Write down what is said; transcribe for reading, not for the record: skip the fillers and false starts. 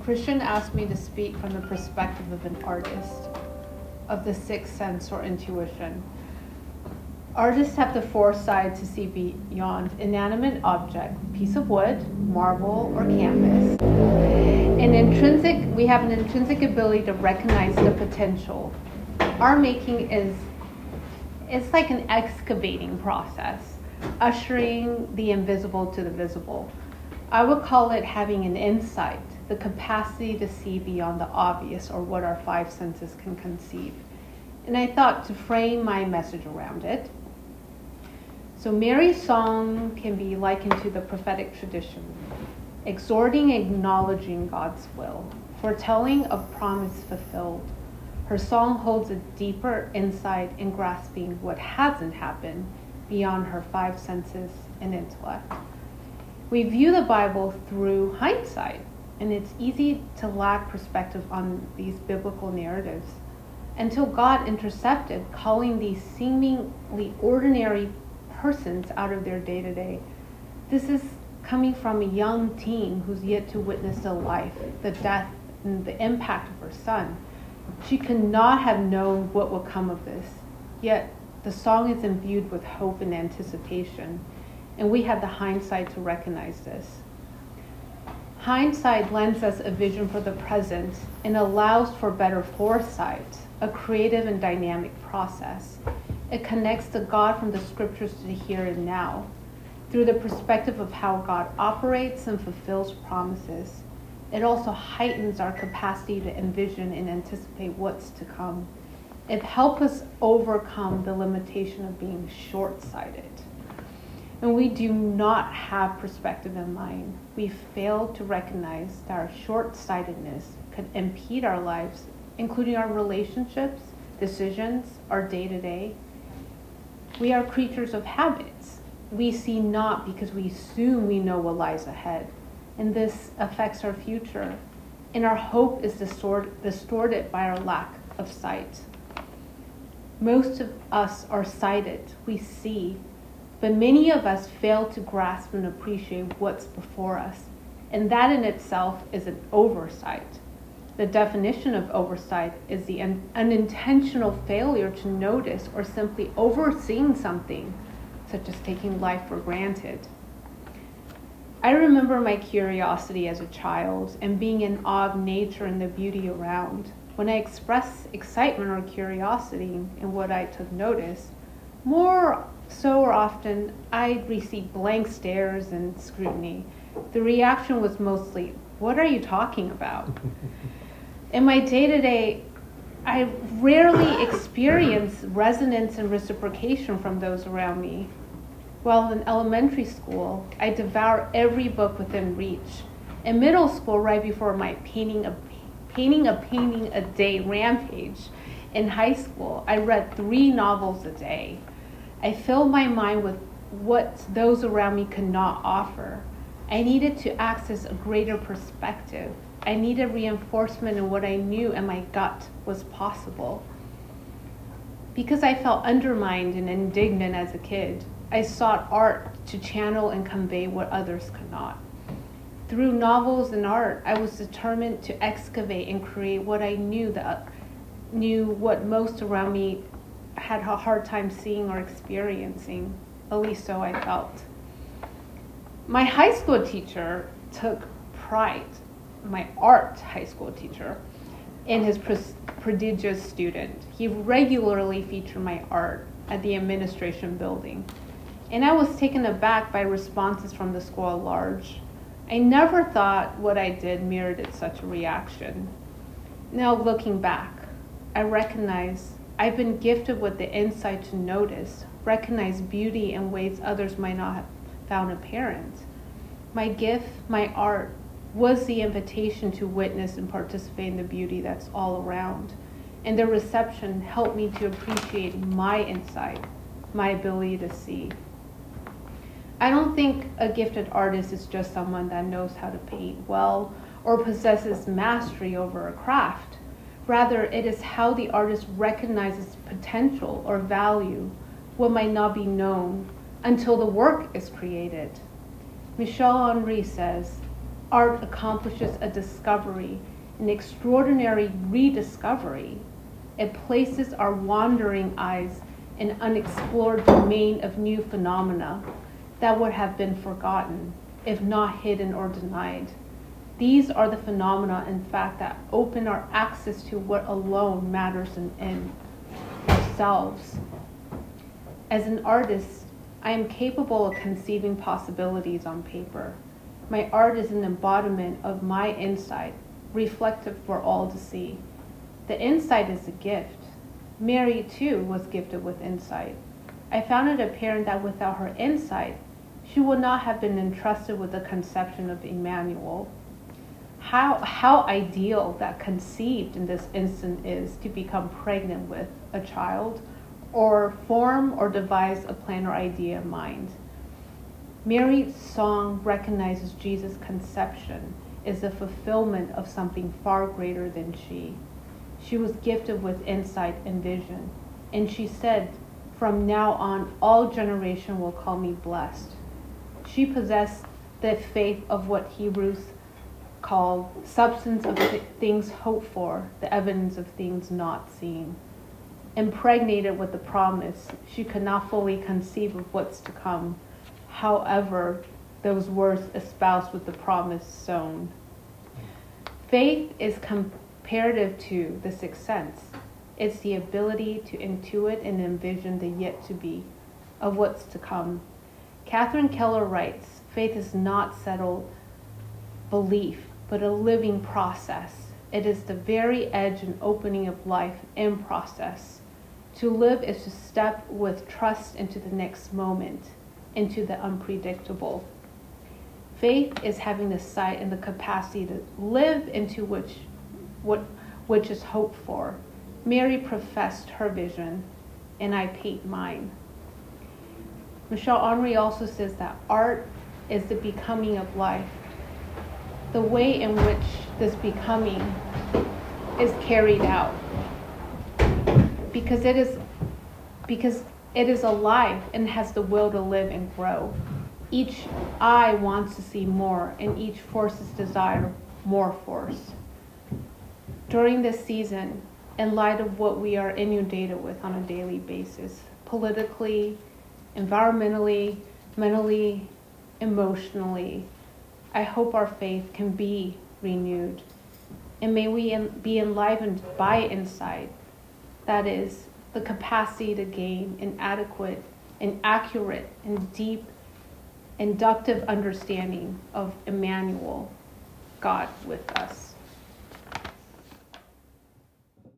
Christian asked me to speak from the perspective of an artist, of the sixth sense or intuition. Artists have the foresight to see beyond inanimate object, piece of wood, marble, or canvas. We have an intrinsic ability to recognize the potential. Our making it's like an excavating process, ushering the invisible to the visible. I would call it having an insight, the capacity to see beyond the obvious or what our five senses can conceive. And I thought to frame my message around it. So Mary's song can be likened to the prophetic tradition, exhorting, acknowledging God's will, foretelling of promise fulfilled. Her song holds a deeper insight in grasping what hasn't happened beyond her five senses and intellect. We view the Bible through hindsight, and it's easy to lack perspective on these biblical narratives until God intercepted, calling these seemingly ordinary persons out of their day-to-day. This is coming from a young teen who's yet to witness the life, the death, and the impact of her son. She could not have known what would come of this, yet the song is imbued with hope and anticipation, and we have the hindsight to recognize this. Hindsight lends us a vision for the present and allows for better foresight, a creative and dynamic process. It connects the God from the scriptures to the here and now through the perspective of how God operates and fulfills promises. It also heightens our capacity to envision and anticipate what's to come. It helps us overcome the limitation of being short-sighted. When we do not have perspective in mind, we fail to recognize that our short-sightedness could impede our lives, including our relationships, decisions, our day-to-day. We are creatures of habits. We see not because we assume we know what lies ahead, and this affects our future, and our hope is distorted by our lack of sight. Most of us are sighted, we see, but many of us fail to grasp and appreciate what's before us, and that in itself is an oversight. The definition of oversight is the unintentional failure to notice or simply overseeing something, such as taking life for granted. I remember my curiosity as a child and being in awe of nature and the beauty around. When I expressed excitement or curiosity in what I took notice, more so or often I'd receive blank stares and scrutiny. The reaction was mostly, "What are you talking about?" In my day-to-day, I rarely experience resonance and reciprocation from those around me. While in elementary school, I devour every book within reach. In middle school, right before my painting a day rampage, in high school, I read 3 novels a day. I filled my mind with what those around me could not offer. I needed to access a greater perspective. I needed reinforcement in what I knew and my gut was possible. Because I felt undermined and indignant as a kid, I sought art to channel and convey what others could not. Through novels and art, I was determined to excavate and create what I knew what most around me had a hard time seeing or experiencing. At least so I felt. My high school teacher took pride, my art high school teacher, in his prodigious student. He regularly featured my art at the administration building, and I was taken aback by responses from the school at large. I never thought what I did merited such a reaction. Now looking back, I recognize I've been gifted with the insight to notice, recognize beauty in ways others might not have found apparent. My gift, my art, was the invitation to witness and participate in the beauty that's all around. And the reception helped me to appreciate my insight, my ability to see. I don't think a gifted artist is just someone that knows how to paint well or possesses mastery over a craft. Rather, it is how the artist recognizes potential or value, what might not be known until the work is created. Michel Henry says, art accomplishes a discovery, an extraordinary rediscovery. It places our wandering eyes in an unexplored domain of new phenomena that would have been forgotten, if not hidden or denied. These are the phenomena, in fact, that open our access to what alone matters in ourselves. As an artist, I am capable of conceiving possibilities on paper. My art is an embodiment of my insight, reflective for all to see. The insight is a gift. Mary, too, was gifted with insight. I found it apparent that without her insight, she would not have been entrusted with the conception of Emmanuel. How ideal that conceived in this instant is to become pregnant with a child, or form or devise a plan or idea in mind. Mary's song recognizes Jesus' conception is the fulfillment of something far greater than she. She was gifted with insight and vision, and she said, "From now on, all generation will call me blessed." She possessed the faith of what Hebrews call substance of things hoped for, the evidence of things not seen. Impregnated with the promise, she could not fully conceive of what's to come. However, those words espoused with the promise sown. Faith is comparative to the sixth sense. It's the ability to intuit and envision the yet to be of what's to come. Catherine Keller writes, faith is not settled belief, but a living process. It is the very edge and opening of life in process. To live is to step with trust into the next moment, into the unpredictable. Faith is having the sight and the capacity to live into which is hoped for. Mary professed her vision, and I paint mine. Michel Henry also says that art is the becoming of life. The way in which this becoming is carried out. Because it is alive and has the will to live and grow. Each eye wants to see more, and each forces desire more force. During this season, in light of what we are inundated with on a daily basis, politically, environmentally, mentally, emotionally, I hope our faith can be renewed. And may we be enlivened by insight, that is, the capacity to gain an adequate and accurate and deep inductive understanding of Emmanuel, God with us.